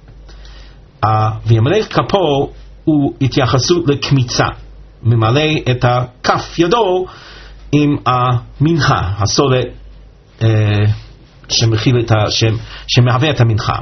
וימלא כפו הוא התייחסות לקמיצה, ממלא את הכף ידו עם המנחה, הסולת אה, שמכיל את ה, שמהווה את המנחה.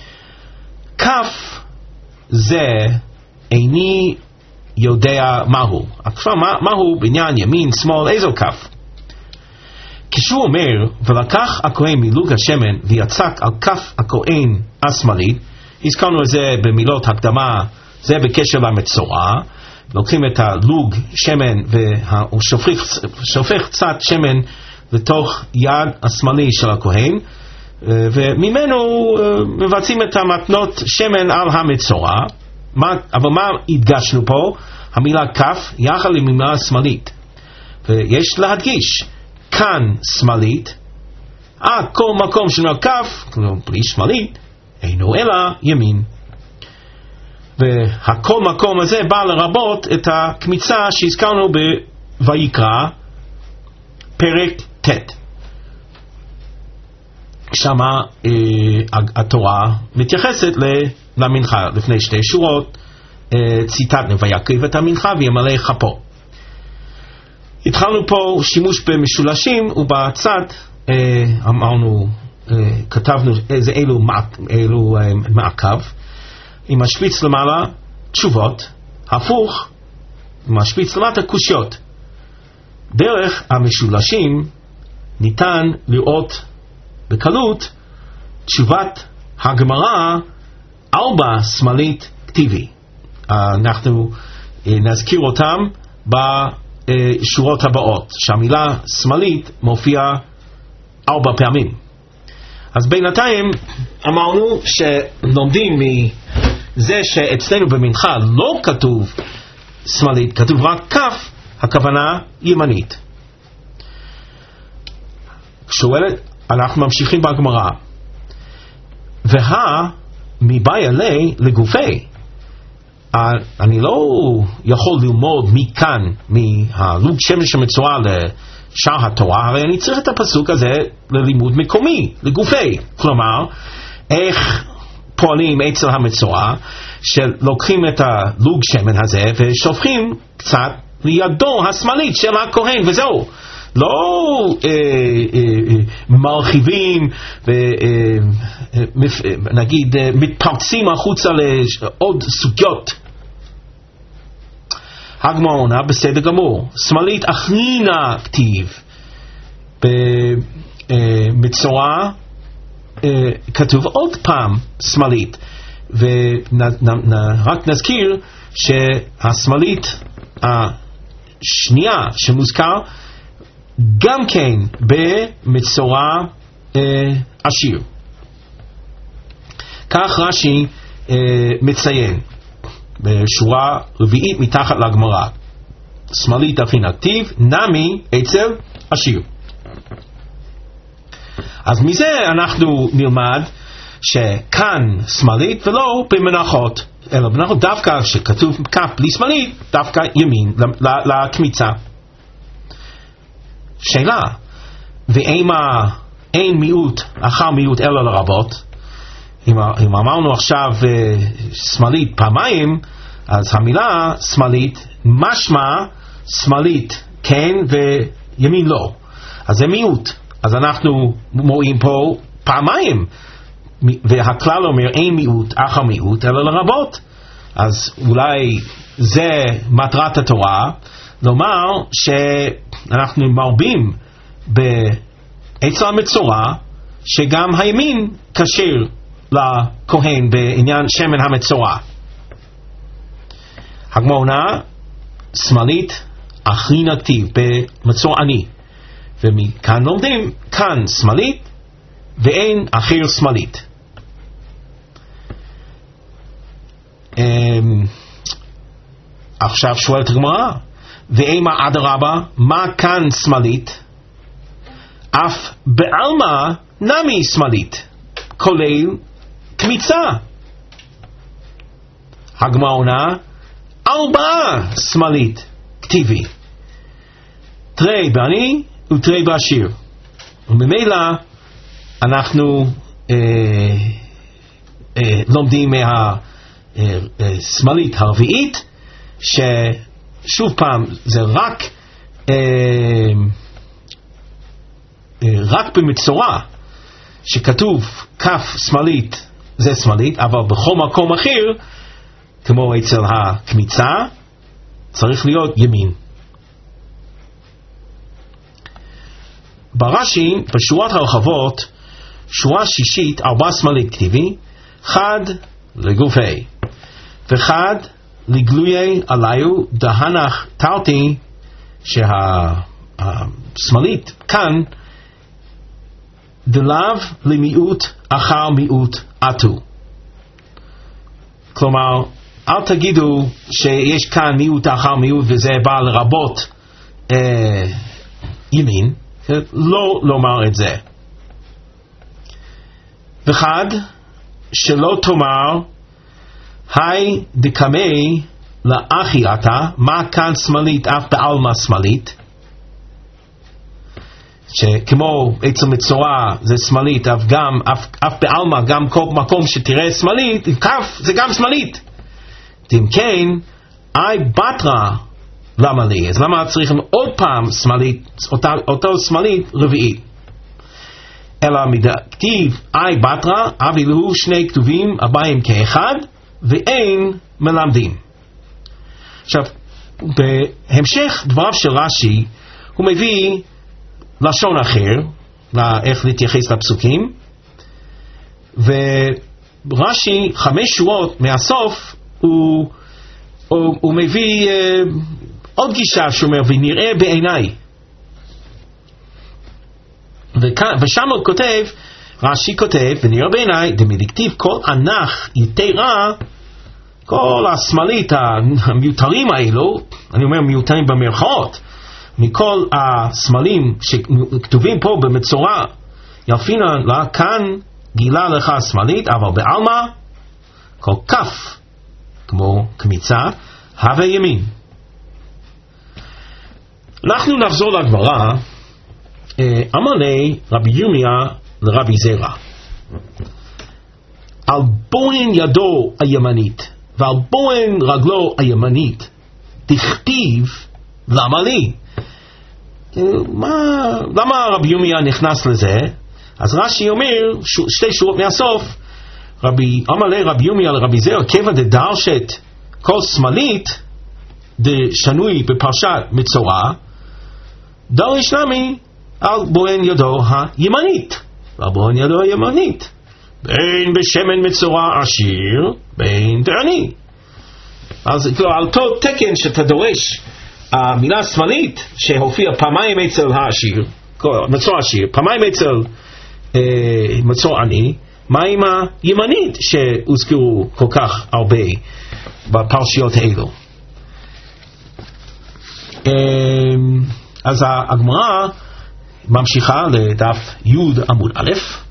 כף זה איני יודע מהו. עכשיו, מה, מהו בעניין ימין, שמאל, איזו כף? כשהוא אומר, ולקח הכהן מלוג השמן ויצק על כף הכהן השמאלית, הזכרנו את זה במילות הקדמה, זה בקשר למצורע, לוקחים את הלוג שמן והוא שופך, שופך קצת שמן לתוך יד השמאלי של הכהן, וממנו מבצעים את המתנות שמן על המצורע. אבל מה הדגשנו פה? המילה כף יחד עם המילה שמאלית, ויש להדגיש כאן שמאלית, אה, כל מקום שנאמר כף בלי שמאלית אינו אלא ימין, והכל מקום הזה בא לרבות את הקמיצה שהזכרנו בויקרא פרק ט'. שמה אה, התורה מתייחסת למנחה. לפני שתי שורות אה, ציטטנו, ויקריב את המנחה וימלא כפו. התחלנו פה שימוש במשולשים, ובצד אה, אמרנו, אה, כתבנו איזה אילו, מעק, אילו אה, מעקב, עם השפיץ למעלה תשובות, הפוך עם השפיץ למטה קושיות. דרך המשולשים ניתן לראות בקלות תשובת הגמרא ארבע שמאלית כתיבי. אנחנו נזכיר אותם בשורות הבאות, שהמילה שמאלית מופיעה ארבע פעמים. אז בינתיים אמרנו שלומדים מזה שאצלנו במנחה לא כתוב שמאלית, כתוב רק כף, הכוונה ימנית. שואלת, אנחנו ממשיכים בגמרא. והה מבעיה לי לגופי. אני לא יכול ללמוד מכאן, מהלוג שמש המצורע לשאר התורה, הרי אני צריך את הפסוק הזה ללימוד מקומי, לגופי. כלומר, איך פועלים אצל המצורע, שלוקחים את הלוג שמן הזה ושופכים קצת לידו השמאלית של הכהן, וזהו. לא אה, אה, אה, מרחיבים ונגיד אה, אה, מתפרצים החוצה לעוד סוגיות. הגמרא עונה בסדר גמור, שמאלית אחרינה כתיב. במצורע אה, כתוב עוד פעם שמאלית, ורק נזכיר שהשמאלית השנייה שמוזכר גם כן במצורע אה, עשיר. כך רש"י אה, מציין בשורה רביעית מתחת לגמרא, שמאלית אחרינה כתיב נמי אצל עשיר. אז מזה אנחנו נלמד שכאן שמאלית ולא במנחות, אלא במנחות דווקא שכתוב כף בלי שמאלית, דווקא ימין לקמיצה. שאלה, ואם אין מיעוט אחר מיעוט אלא לרבות, אם, אם אמרנו עכשיו שמאלית פעמיים, אז המילה שמאלית משמע שמאלית כן וימין לא, אז זה מיעוט. אז אנחנו רואים פה פעמיים, והכלל אומר אין מיעוט אחר מיעוט אלא לרבות. אז אולי זה מטרת התורה, לומר שאנחנו מרבים באצל המצורע שגם הימין כשר לכהן בעניין שמן המצורע. הגמרא עונה שמאלית אחרינה כתיב במצורעני, ומכאן לומדים כאן שמאלית ואין אחר שמאלית. עכשיו שואלת הגמרא, ואימה אדרבה, מה כאן שמאלית? אף בעלמא נמי שמאלית, כולל קמיצה. הגמרא עונה, ארבעה שמאלית כתיבי, תרי בעני ותרי בעשיר. וממילא אנחנו אה, אה, לומדים מהשמאלית הרביעית, ששוב פעם זה רק אה, אה, רק במצורע שכתוב כף שמאלית זה שמאלית, אבל בכל מקום אחר כמו אצל הקמיצה צריך להיות ימין. ברש"י בשורת הרחבות שורה שישית ארבע שמאלית כתיבי, חד לגופי וחד לגלויי עליו דהנך תרתי, שהשמאלית כאן דלאו למיעוט אחר מיעוט עטו. כלומר אל תגידו שיש כאן מיעוט אחר מיעוט וזה בא לרבות אה, ימין, לא לומר את זה. וחד שלא תאמר היי דקמי לאחי אתה, מה כאן שמאלית אף בעלמא שמאלית, שכמו אצל מצורע זה שמאלית, אף, גם, אף, אף בעלמא גם כל מקום שתראה שמאלית, כף זה גם שמאלית. אם כן, אי בתרא למה לי? אז למה צריכים עוד פעם שמאלית, אותה, אותו שמאלית רביעית? אלא כתיב אי בתרא, אבילו שני כתובים הבאים כאחד, ואין מלמדים. עכשיו, בהמשך דבריו של רש"י, הוא מביא לשון אחר, איך להתייחס לפסוקים, ורש"י חמש שורות מהסוף הוא, הוא, הוא מביא uh, עוד גישה שאומר ונראה בעיניי, וכאן, ושם הוא כותב, רש"י כותב ונראה בעיניי דמדיקטיב כל אנח יתרה, כל השמאלית המיותרים האלו, אני אומר מיותרים במרכאות, מכל הסמלים שכתובים פה במצורע, ילפינה לה כאן גילה לך השמאלית, אבל בעלמא כל כף כמו קמיצה הווה ימין. אנחנו נחזור לגמרא. אמר לי רבי ירמיה לרבי זרע, על בוהן ידו הימנית ועל בוהן רגלו הימנית תכתיב למה לי? מה, למה רבי ירמיה נכנס לזה? אז רש"י אומר שתי שורות מהסוף, רבי אמר לי רבי ירמיה לרבי זרע כיוון דדרשת כל שמאלית דשנוי בפרשת מצורע, דורש נמי על בוהן ידו הימנית ועל בוהן ידו הימנית, בין בשמן מצורע עשיר בין תעני. אז כאילו על אותו תקן שאתה דורש, המילה שמאלית שהופיע פעמיים אצל העשיר, מצורע עשיר, פעמיים אצל אה, מצורע עני, מה עם הימנית שהוזכרו כל כך הרבה בפרשיות האלו? אה, אז הגמרא ממשיכה לדף י' עמוד א',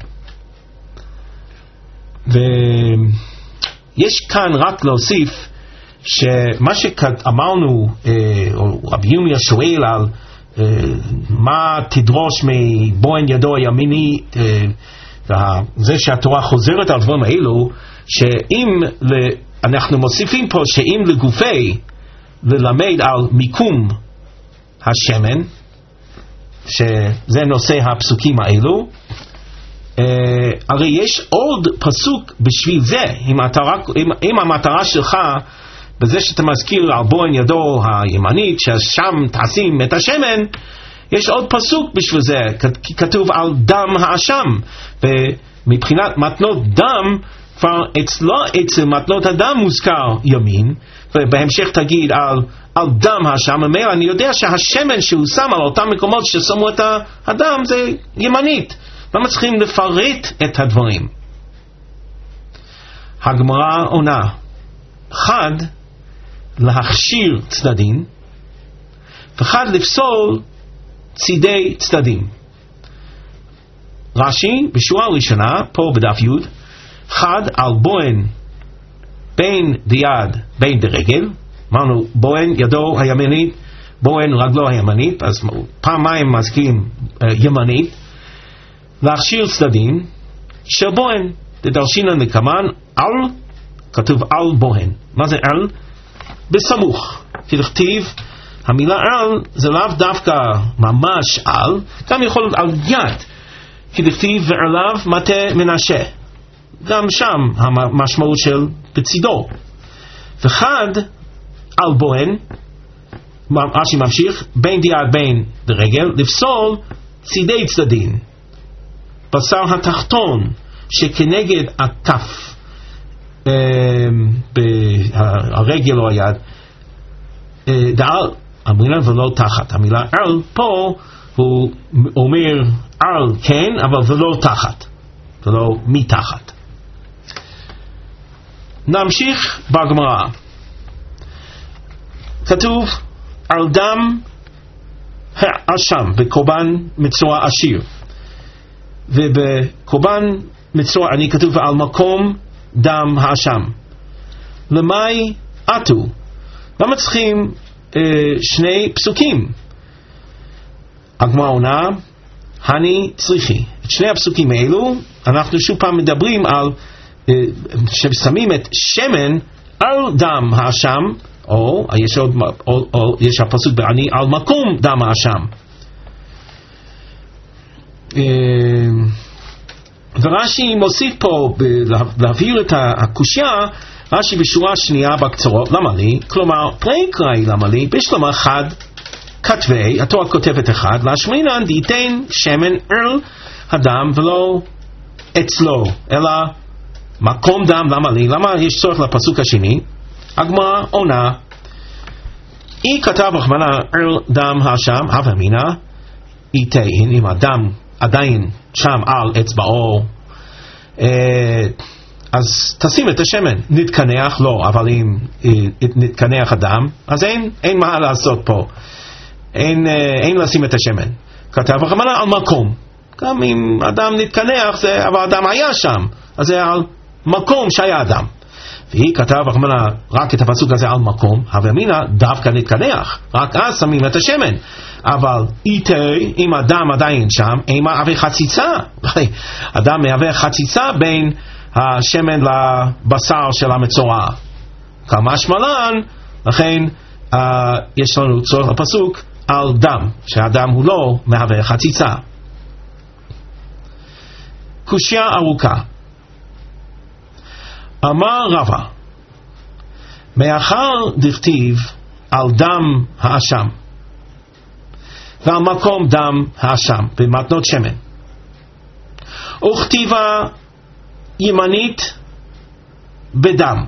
ויש כאן רק להוסיף שמה שאמרנו, או רבי ירמיה שואל על מה תדרוש מבוהן ידו הימינית, זה שהתורה חוזרת על דברים האלו, שאם אנחנו מוסיפים פה שאם לגופי ללמד על מיקום השמן, שזה נושא הפסוקים האלו, Uh, הרי יש עוד פסוק בשביל זה. אם, רק, אם, אם המטרה שלך בזה שאתה מזכיר על בוהן ידו הימנית ששם תשים את השמן, יש עוד פסוק בשביל זה, כי כתוב על דם האשם, ומבחינת מתנות דם כבר אצלו, אצל מתנות הדם מוזכר ימין, ובהמשך תגיד על, על דם האשם. אני יודע שהשמן שהוא שם על אותם מקומות ששמו את הדם זה ימנית. למה צריכים לפרט את הדברים? הגמרא עונה, חד להכשיר צדדים וחד לפסול צידי צדדים. רש"י בשורה הראשונה פה בדף י', חד על בוהן בין דיד בין דרגל, אמרנו בוהן ידו הימנית בוהן רגלו הימנית, אז פעמיים מזכירים ימנית, להכשיר צדדים של בוהן דדרשינן לקמן על, כתוב על בוהן. מה זה על? בסמוך. כדכתיב המילה על זה לאו דווקא ממש על, גם יכול להיות על יד, כדכתיב ועליו מטה מנשה, גם שם המשמעות של בצידו. וחד על בוהן, רש"י ממשיך, בין דיד בין דרגל, לפסול צידי צדדים, בשר התחתון שכנגד הכף, הרגל או היד, דעל, המילה ולא תחת. המילה על פה הוא אומר על כן, אבל ולא תחת, ולא מתחת. נמשיך בגמרא. כתוב על דם האשם בקורבן מצורע עשיר, ובקורבן מצורע אני כתוב על מקום דם האשם. למאי עטו? למה צריכים אה, שני פסוקים? הגמרא עונה, הני צריכי. את שני הפסוקים האלו אנחנו שוב פעם מדברים על אה, ששמים את שמן על דם האשם, או יש עוד או, או יש הפסוק בעני על מקום דם האשם. ורש"י מוסיף פה להבהיר את הקושיה. רש"י בשורה שנייה בקצרות, למה לי? כלומר פרי קראי למה לי בשלמה חד כתבי, התורה כותבת אחד, להשמינן דייתן שמן על הדם ולא אצלו, אלא מקום דם. למה לי? למה יש צורך לפסוק השני? הגמרא עונה, אי כתב רחמנא על דם האשם, הווה אמינא, איתן, אם הדם עדיין שם על אצבעו, אז תשים את השמן. נתקנח לא, אבל אם נתקנח הדם, אז אין, אין מה לעשות פה, אין, אין לשים את השמן. כתב רחמנא על מקום, גם אם אדם נתקנח, זה, אבל אדם היה שם, אז זה על מקום שהיה אדם. והיא כתב רחמנא רק את הפסוק הזה על מקום, הווה אמינא דווקא נתקנח, רק אז שמים את השמן. אבל איתי, אם אדם עדיין שם, אין מהווה חציצה. אדם מהווה חציצה בין השמן לבשר של המצורע. כמשמע לן, לכן uh, יש לנו צורך הפסוק על דם, שהדם הוא לא מהווה חציצה. קושיה ארוכה. אמר רבא, מאחר דכתיב על דם האשם ועל מקום דם האשם במתנות שמן, וכתיבה ימנית בדם,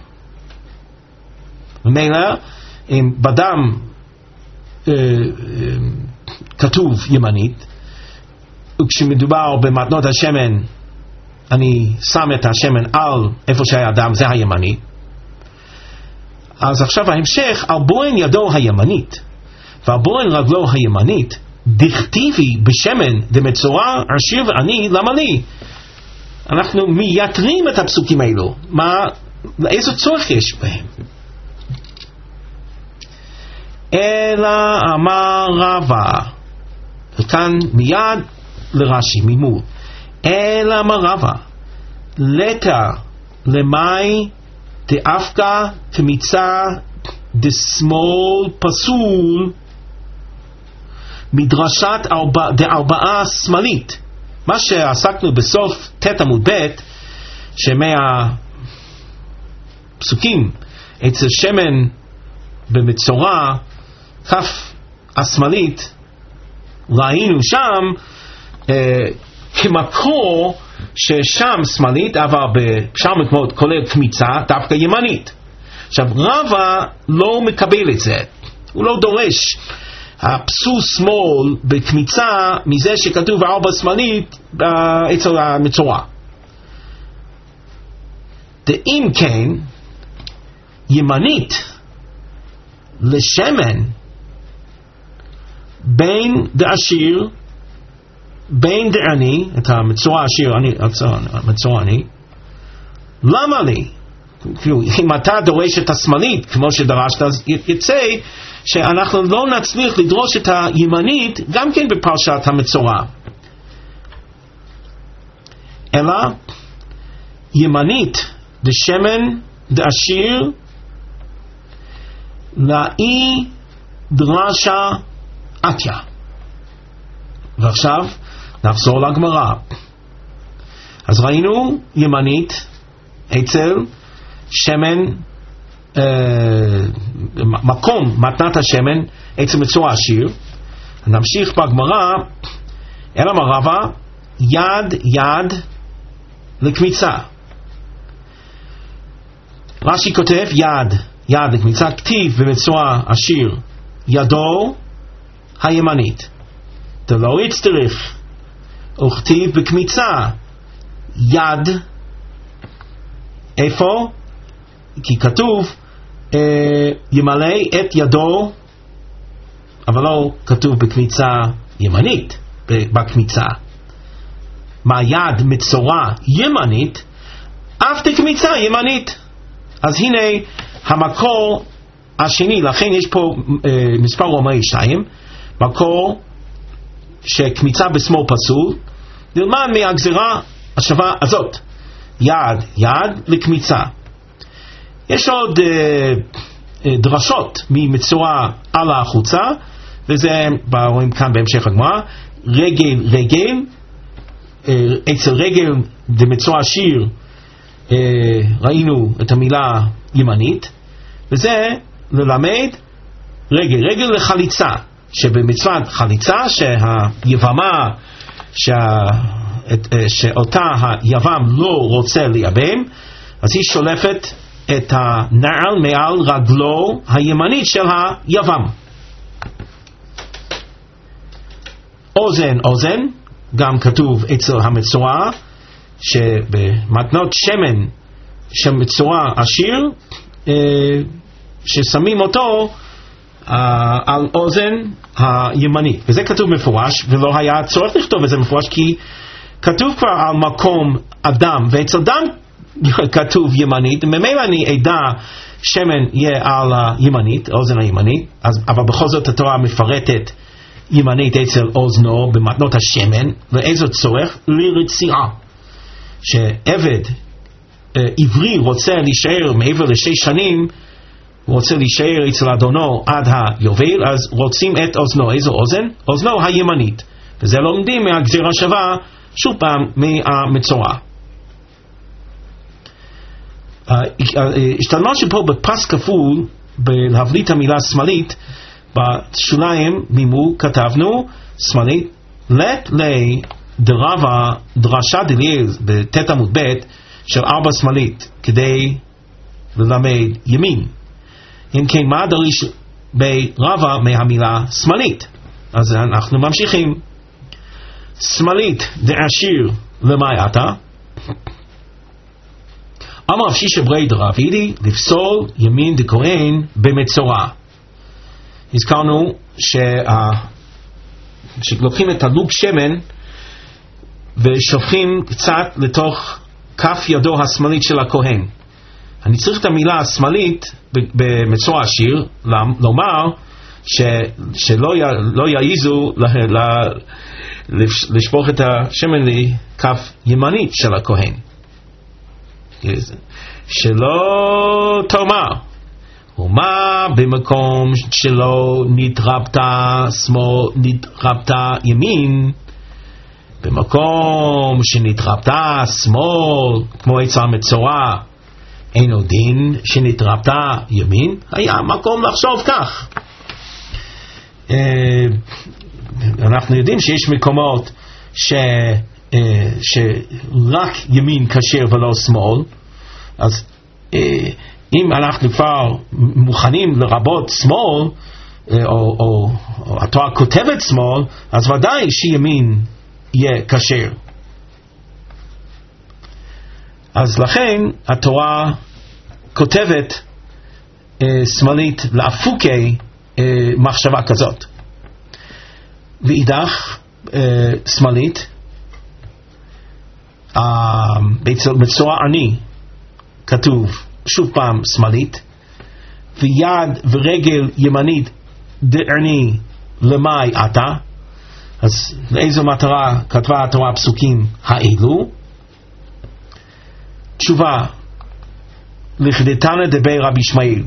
ומילא אם בדם אה, אה, כתוב ימנית, וכשמדובר במתנות השמן אני שם את השמן על איפה שהיה דם, זה הימני. אז עכשיו ההמשך, על בוהן ידו הימנית ועל בוהן רגלו הימנית דכתיבי בשמן דמצורע עשיר ועני, למה לי? אנחנו מייתרים את הפסוקים האלו. מה, איזה צורך יש בהם? אלא אמר רבא, וכאן מיד לרש"י ממול, אלא אמר רבא, לקה למאי דאפקה כמיצה דשמאל פסול מדרשת ארבע, דארבעה שמאלית. מה שעסקנו בסוף ת' עמוד ב', שמהפסוקים אצל שמן במצורע כף השמאלית ראינו שם אה, כמקור ששם שמאלית, אבל בשאר מקומות כולל קמיצה דווקא ימנית. עכשיו רבא לא מקבל את זה, הוא לא דורש הפסול שמאל בקמיצה מזה שכתוב ארבע שמאלית אצל המצורע. ואם כן, ימנית לשמן בין דעשיר בין דעני, את המצורע עשיר, המצורע עני, למה לי? אם אתה דורש את השמאלית כמו שדרשת, אז יצא שאנחנו לא נצליח לדרוש את הימנית גם כן בפרשת המצורע. אלא ימנית דשמן דעשיר לאי דרשה עתיה. ועכשיו נחזור לגמרא. אז ראינו ימנית אצל שמן, אה, מקום מתנת השמן אצל מצורע עשיר. נמשיך בגמרא. אלא אמר רבא, יד יד לקמיצה. רש"י כותב יד יד לקמיצה, כתיב במצורע עשיר ידו הימנית, דלא יצטרך, וכתיב בקמיצה יד, איפה? כי כתוב אה, ימלא את ידו, אבל לא כתוב בקמיצה ימנית. בקמיצה מה יד מצורע ימנית, אף דקמיצה ימנית. אז הנה המקור השני. לכן יש פה אה, מספר רומאי שתיים, מקור שקמיצה בשמאל פסול. נלמד מהגזירה השווה הזאת, יד יד לקמיצה. יש עוד אה, אה, דרשות ממצורע על החוצה, וזה רואים כאן בהמשך הגמרא. רגל רגל, אה, אצל רגל דמצורע עשיר אה, ראינו את המילה ימנית, וזה ללמד רגל רגל לחליצה, שבמצוות חליצה שהיבמה שה, את, שאותה היבם לא רוצה לייבם, אז היא שולפת את הנעל מעל רגלו הימנית של היבם. אוזן אוזן, גם כתוב אצל המצורע שבמתנות שמן של מצורע עשיר ששמים אותו על אוזן הימנית, וזה כתוב מפורש, ולא היה צורך לכתוב את זה מפורש כי כתוב כבר על מקום אדם, ואצל אדם כתוב ימנית, ממילא אני עדה שמן יהיה על הימנית, אוזן הימנית, אז, אבל בכל זאת התורה מפרטת ימנית אצל אוזנו במתנות השמן, ואיזה צורך? לרציעה. שעבד אה, עברי רוצה להישאר מעבר לשש שנים, הוא רוצה להישאר אצל אדונו עד היובל, אז רוצים את אוזנו. איזו אוזן? אוזנו הימנית, וזה לומדים מהגזירה שווה שוב פעם מהמצורע. השתלמה שפה בפס כפול בלהבליט המילה שמאלית, בשוליים מימו כתבנו שמאלית לת לי דרבה דרשה דליל בתת עמוד ב' של ארבע שמאלית כדי ללמד ימין. אם כן, מה דריש ברבה מהמילה שמאלית? אז אנחנו ממשיכים. שמאלית דעשיר למאי אתה אמר שיש ברי דרבידי לפסול ימין דכהן במצורע. הזכרנו שלוקחים את הלוק שמן ושופכים קצת לתוך כף ידו השמאלית של הכהן. אני צריך את המילה השמאלית במצורע עשיר לומר ש, שלא י, לא יעיזו ל, ל, לשפוך את השמן לכף ימנית של הכהן, שלא תאמר ומה במקום שלא נתרפתה שמאל נתרפתה ימין, במקום שנתרפתה שמאל כמו אצל המצורע אינו דין שנתרפתה ימין. היה מקום לחשוב כך. אנחנו יודעים שיש מקומות ש, שרק ימין כשר ולא שמאל, אז אם אנחנו כבר מוכנים לרבות שמאל, או, או, או התורה כותבת שמאל, אז ודאי שימין יהיה כשר. אז לכן התורה כותבת אה, שמאלית לאפוקי אה, מחשבה כזאת. ואידך אה, שמאלית אה, בצורה עני כתוב שוב פעם שמאלית, ויד ורגל ימנית דעני למאי אתה. אז לאיזו מטרה כתבה התורה פסוקים האלו? תשובה לכדתנא דבר רבי ישמעאל,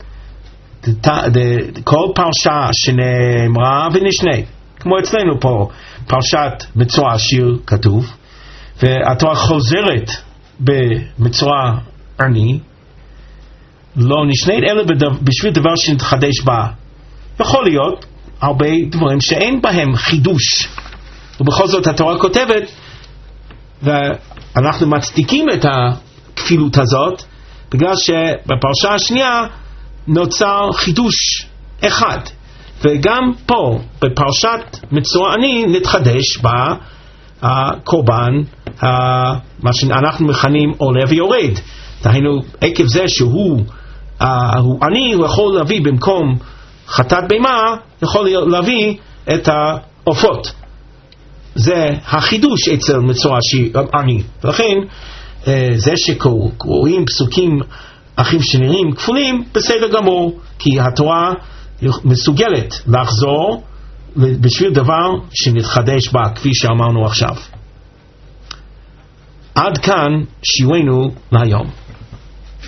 כל פרשה שנאמרה ונשנה, כמו אצלנו פה פרשת מצורע עשיר כתוב, והתורה חוזרת במצורע עני, לא נשנית אלא בשביל דבר שנתחדש בה. יכול להיות הרבה דברים שאין בהם חידוש, ובכל זאת התורה כותבת, ואנחנו מצדיקים את הכפילות הזאת בגלל שבפרשה השנייה נוצר חידוש אחד, וגם פה בפרשת מצורע עני נתחדש בה הקורבן, מה שאנחנו מכנים עולה ויורד. דהיינו עקב זה שהוא הוא עני, הוא יכול להביא במקום חטאת בהמה, יכול להביא את העופות. זה החידוש אצל מצורע עני. ולכן זה שקוראים פסוקים אחים שנראים כפולים בסדר גמור, כי התורה מסוגלת לחזור בשביל דבר שנתחדש בה, כפי שאמרנו עכשיו. עד כאן שיעורנו להיום.